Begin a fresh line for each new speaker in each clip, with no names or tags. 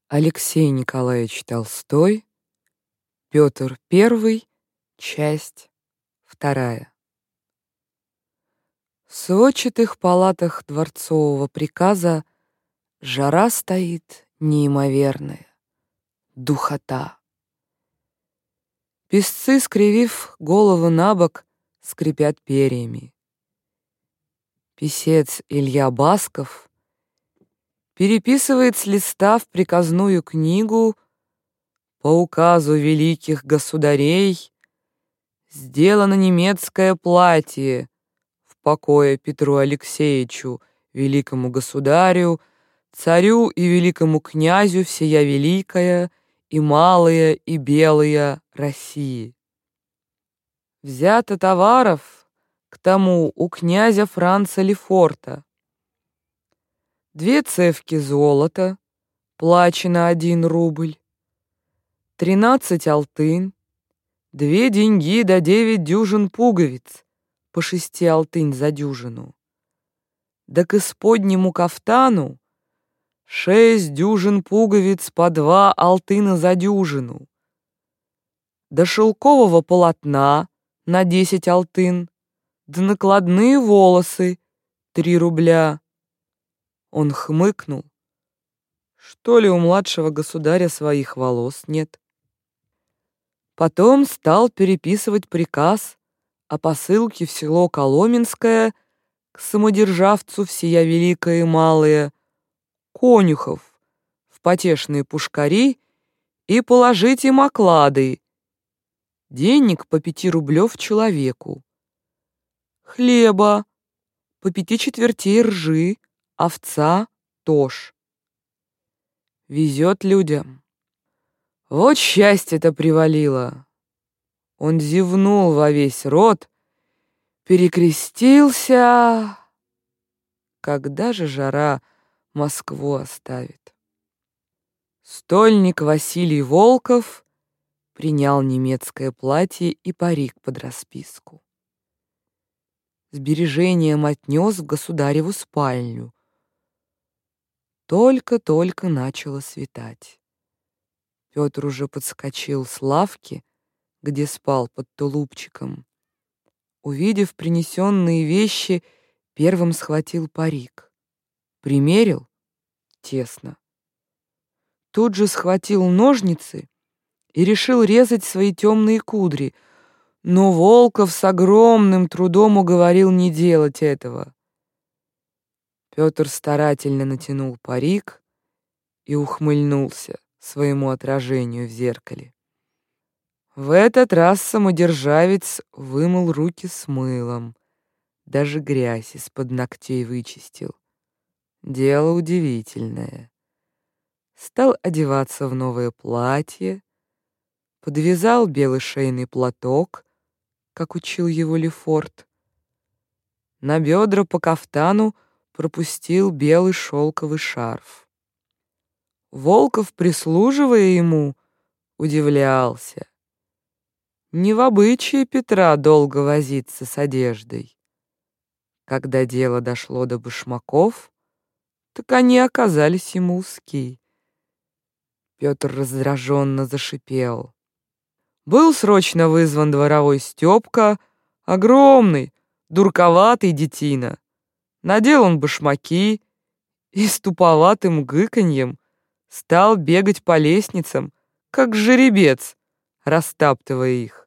Алексей Николаевич Толстой, Петр I, часть 2. В сводчатых палатах дворцового приказа жара стоит неимоверная, духота. Песцы, скривив голову набок, скрипят перьями. Писец Илья Басков переписывает с листа в приказную книгу: по указу великих государей сделано немецкое платье в покое Петру Алексеевичу, великому государю, царю и великому князю всея великая и малая и белая России. Взято товаров к тому у князя Франца Лефорта: 2 цевки золота, плачено 1 рубль, 13 алтын, 2 деньги да 9 дюжин пуговиц, по 6 алтын за дюжину, да к исподнему кафтану 6 дюжин пуговиц по 2 алтына за дюжину, до шелкового полотна на 10 алтын, да накладные волосы 3 рубля. Он хмыкнул. Что ли, у младшего государя своих волос нет? Потом стал переписывать приказ о посылке в село Коломенское к самодержавцу всея великое и малое конюхов в потешные пушкари и положить им оклады, денег по 5 рублев человеку, хлеба по 5 четвертей ржи, овца тож. Везет людям. Вот счастье-то привалило. Он зевнул во весь рот, перекрестился. Когда же жара Москву оставит? Стольник Василий Волков принял немецкое платье и парик под расписку. Сбережением отнес в государеву спальню. Только-только начало светать. Петр уже подскочил с лавки, где спал под тулупчиком. Увидев принесенные вещи, первым схватил парик. Примерил — тесно. Тут же схватил ножницы и решил резать свои темные кудри, но Волков с огромным трудом уговорил не делать этого. Петр старательно натянул парик и ухмыльнулся своему отражению в зеркале. В этот раз самодержавец вымыл руки с мылом, даже грязь из-под ногтей вычистил. Дело удивительное. Стал одеваться в новое платье, подвязал белый шейный платок, как учил его Лефорт. На бедра по кафтану пропустил белый шелковый шарф. Волков, прислуживая ему, удивлялся. Не в обычае Петра долго возиться с одеждой. Когда дело дошло до башмаков, так они оказались ему узки. Петр раздраженно зашипел. Был срочно вызван дворовой Степка, огромный, дурковатый детина. Надел он башмаки и с туповатым гыканьем стал бегать по лестницам, как жеребец, растаптывая их.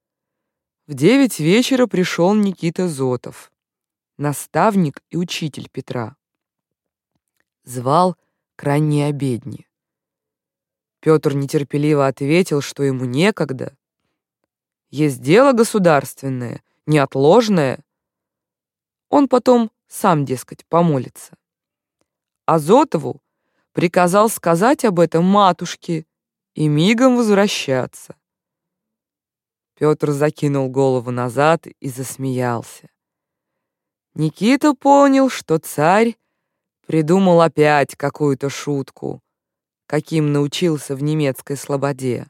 В 9 вечера пришел Никита Зотов, наставник и учитель Петра. Звал к ранней обедне. Петр нетерпеливо ответил, что ему некогда. Есть дело государственное, неотложное. Он потом сам, дескать, помолится. А Зотову приказал сказать об этом матушке и мигом возвращаться. Петр закинул голову назад и засмеялся. Никита понял, что царь придумал опять какую-то шутку, каким научился в немецкой слободе.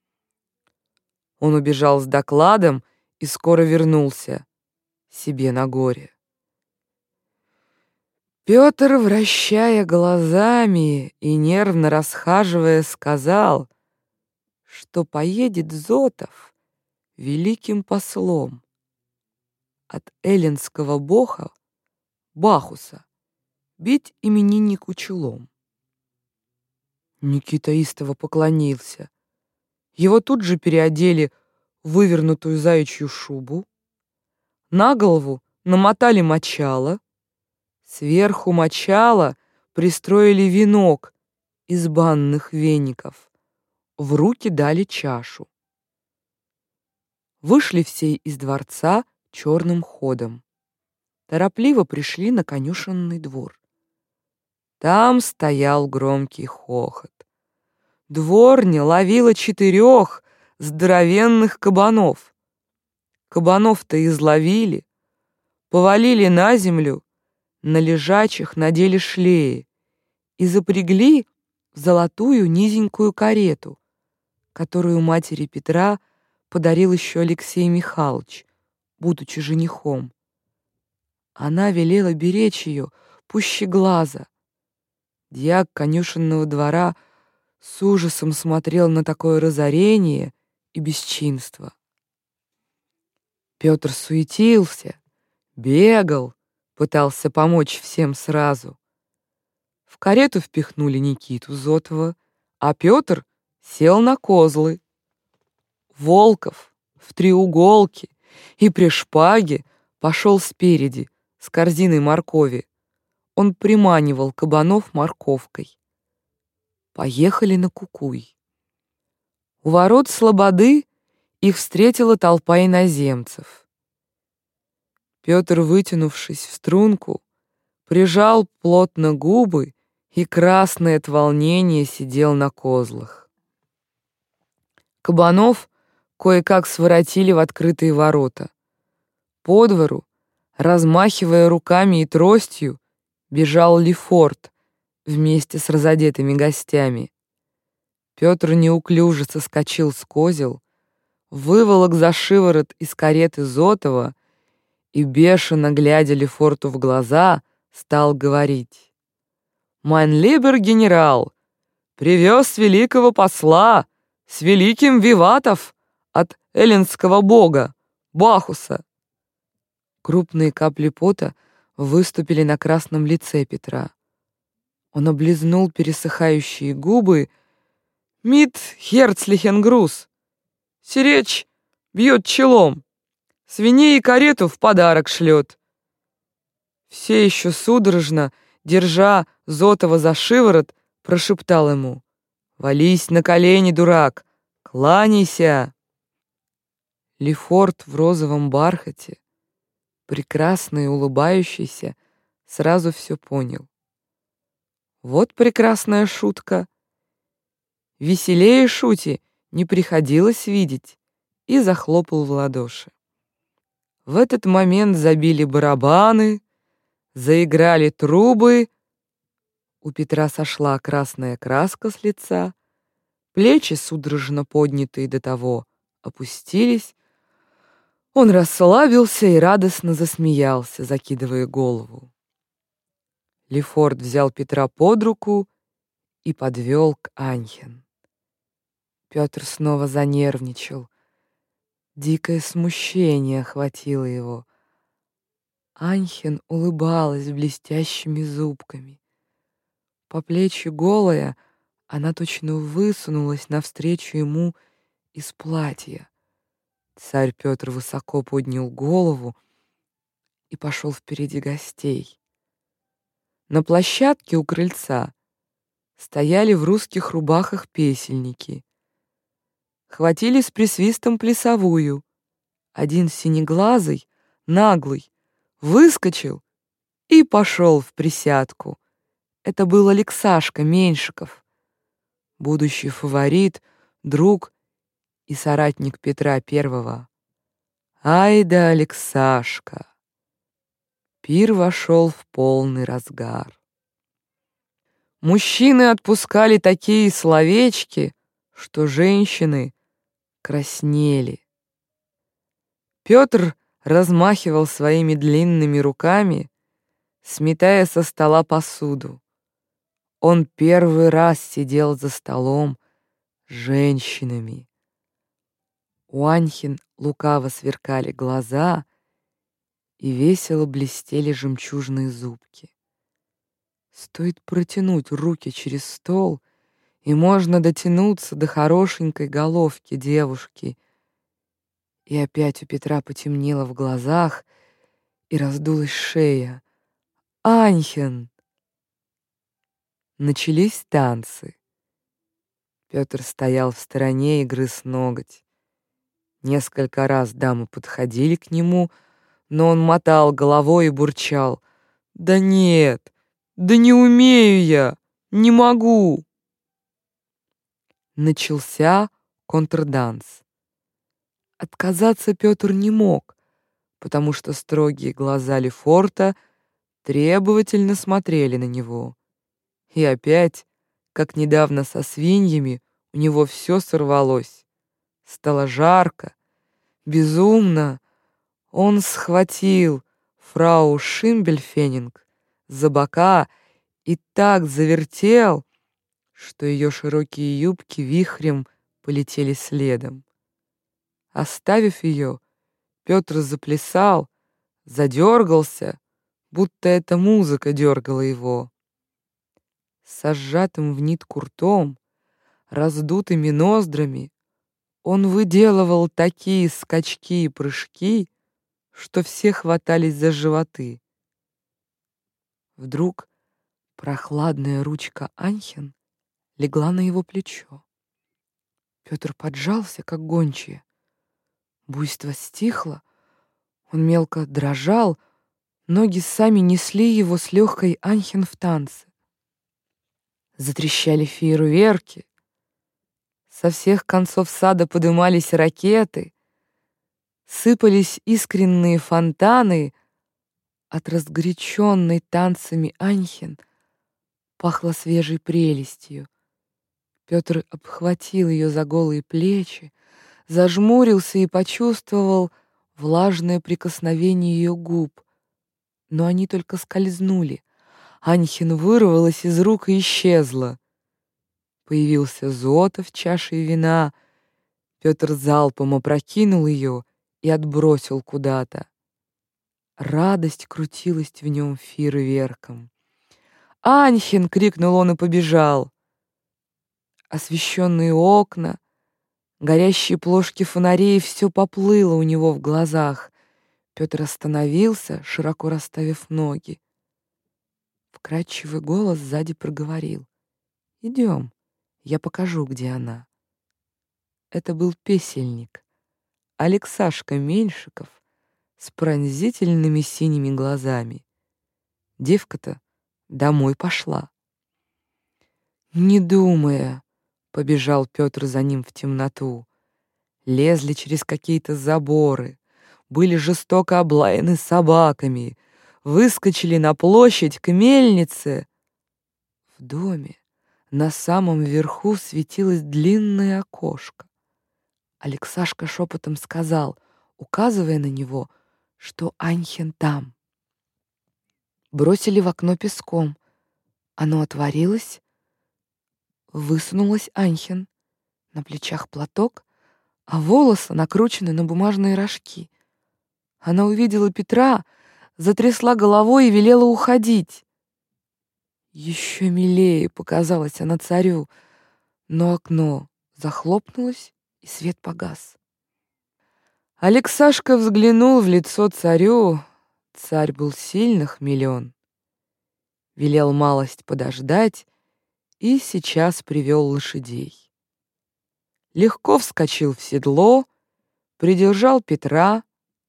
Он убежал с докладом и скоро вернулся себе на горе. Петр, вращая глазами и нервно расхаживая, сказал, что поедет Зотов великим послом от эллинского бога Бахуса бить имениннику челом. Никита истово поклонился. Его тут же переодели в вывернутую заячью шубу, на голову намотали мочало, сверху мочала пристроили венок из банных веников, в руки дали чашу. Вышли все из дворца черным ходом. Торопливо пришли на конюшенный двор. Там стоял громкий хохот. Дворня ловила 4 здоровенных кабанов. Кабанов-то изловили, повалили на землю, на лежачих надели шлеи и запрягли в золотую низенькую карету, которую матери Петра подарил еще Алексей Михайлович, будучи женихом. Она велела беречь ее пуще глаза. Дьяк конюшенного двора с ужасом смотрел на такое разорение и бесчинство. Петр суетился, бегал, пытался помочь всем сразу. В карету впихнули Никиту Зотова, а Петр сел на козлы. Волков в треуголке и при шпаге пошел спереди с корзиной моркови. Он приманивал кабанов морковкой. Поехали на Кукуй. У ворот Слободы их встретила толпа иноземцев. Петр, вытянувшись в струнку, прижал плотно губы и, красный от волнения, сидел на козлах. Кабанов кое-как своротили в открытые ворота. По двору, размахивая руками и тростью, бежал Лефорт вместе с разодетыми гостями. Петр неуклюже соскочил с козел, выволок за шиворот из кареты Зотова и, бешено глядя Лефорту в глаза, стал говорить: «Майн либер генерал, привез великого посла с великим виватов от эллинского бога Бахуса». Крупные капли пота выступили на красном лице Петра. Он облизнул пересыхающие губы. «Мит Херцлихен груз. Сиречь бьет челом. Свиней и карету в подарок шлет». Все еще судорожно, держа Зотова за шиворот, прошептал ему: «Вались на колени, дурак! Кланяйся!» Лефорт в розовом бархате, прекрасный и улыбающийся, сразу все понял. Вот прекрасная шутка. Веселее шути не приходилось видеть, и захлопал в ладоши. В этот момент забили барабаны, заиграли трубы. У Петра сошла красная краска с лица, плечи, судорожно поднятые до того, опустились. Он расслабился и радостно засмеялся, закидывая голову. Лефорт взял Петра под руку и подвел к Анхен. Петр снова занервничал. Дикое смущение охватило его. Анхен улыбалась блестящими зубками. По плечи голая, она точно высунулась навстречу ему из платья. Царь Петр высоко поднял голову и пошел впереди гостей. На площадке у крыльца стояли в русских рубахах песельники. Хватили с присвистом плясовую. Один синеглазый, наглый, выскочил и пошел в присядку. Это был Алексашка Меньшиков, будущий фаворит, друг и соратник Петра I. Ай да Алексашка! Пир вошел в полный разгар. Мужчины отпускали такие словечки, что женщины краснели. Петр размахивал своими длинными руками, сметая со стола посуду. Он первый раз сидел за столом с женщинами. У Анхин лукаво сверкали глаза и весело блестели жемчужные зубки. Стоит протянуть руки через стол, и можно дотянуться до хорошенькой головки девушки. И опять у Петра потемнело в глазах, и раздулась шея. «Анхен!» Начались танцы. Петр стоял в стороне и грыз ноготь. Несколько раз дамы подходили к нему, но он мотал головой и бурчал: «Да нет, да не умею я, не могу!» Начался контрданс. Отказаться Петр не мог, потому что строгие глаза Лефорта требовательно смотрели на него. И опять, как недавно со свиньями, у него все сорвалось. Стало жарко, безумно. Он схватил фрау Шимбельфенинг за бока и так завертел, что ее широкие юбки вихрем полетели следом. Оставив ее, Петр заплясал, задергался, будто эта музыка дергала его. Со сжатым в нитку ртом, раздутыми ноздрами, он выделывал такие скачки и прыжки, что все хватались за животы. Вдруг прохладная ручка Анхен легла на его плечо. Петр поджался, как гончие. Буйство стихло, он мелко дрожал, ноги сами несли его с легкой Анхен в танце. Затрещали фейерверки, со всех концов сада подымались ракеты, сыпались искренние фонтаны. От разгоряченной танцами Анхен пахло свежей прелестью. Петр обхватил ее за голые плечи, зажмурился и почувствовал влажное прикосновение ее губ. Но они только скользнули. Анхен вырвалась из рук и исчезла. Появился зота в чаше вина. Петр залпом опрокинул ее и отбросил куда-то. Радость крутилась в нем фейерверком. «Анхен!» — крикнул он и побежал. Освещенные окна, горящие плошки фонарей — все поплыло у него в глазах. Петр остановился, широко расставив ноги. Вкрадчивый голос сзади проговорил: «Идем, я покажу, где она». Это был песельник, Алексашка Меньшиков, с пронзительными синими глазами. Девка-то домой пошла. Не думая, побежал Петр за ним в темноту. Лезли через какие-то заборы, были жестоко облаяны собаками, выскочили на площадь к мельнице. В доме на самом верху светилось длинное окошко. Алексашка шепотом сказал, указывая на него, что Анхен там. Бросили в окно песком. Оно отворилось, высунулась Анхен. На плечах платок, а волосы накручены на бумажные рожки. Она увидела Петра, затрясла головой и велела уходить. Еще милее показалась она царю, но окно захлопнулось, и свет погас. Алексашка взглянул в лицо царю. Царь был сильно хмелен. Велел малость подождать и сейчас привел лошадей. Легко вскочил в седло, придержал Петра.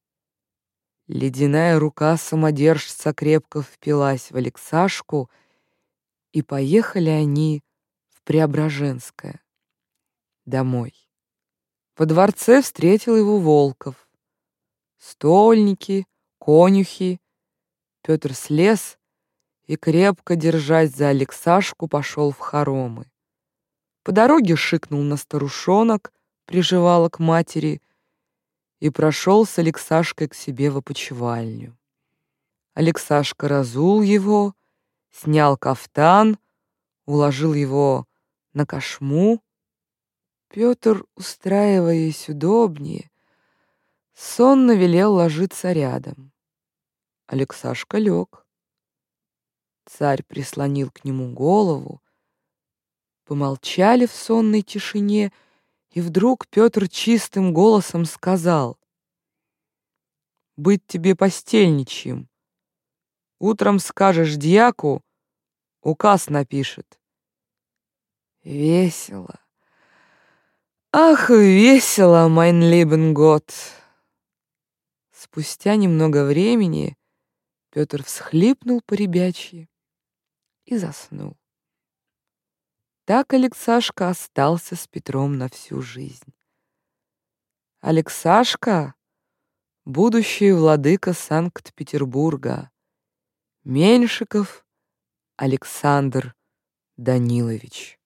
Ледяная рука самодержца крепко впилась в Алексашку, и поехали они в Преображенское, домой. Во дворце встретил его Волков. Стольники, конюхи. Петр слез и, крепко держась за Алексашку, пошел в хоромы. По дороге шикнул на старушонок, приживала к матери, и прошел с Алексашкой к себе в опочивальню. Алексашка разул его, снял кафтан, уложил его на кошму. Петр, устраиваясь удобнее, сонно велел ложиться рядом. Алексашка лег. Царь прислонил к нему голову. Помолчали в сонной тишине, и вдруг Петр чистым голосом сказал: «Быть тебе постельничьим. Утром скажешь дьяку, указ напишет». Весело. Ах, весело, mein lieben Gott. Спустя немного времени Петр всхлипнул по-ребячьи и заснул. Так Алексашка остался с Петром на всю жизнь. Алексашка — будущий владыка Санкт-Петербурга, Меньшиков Александр Данилович.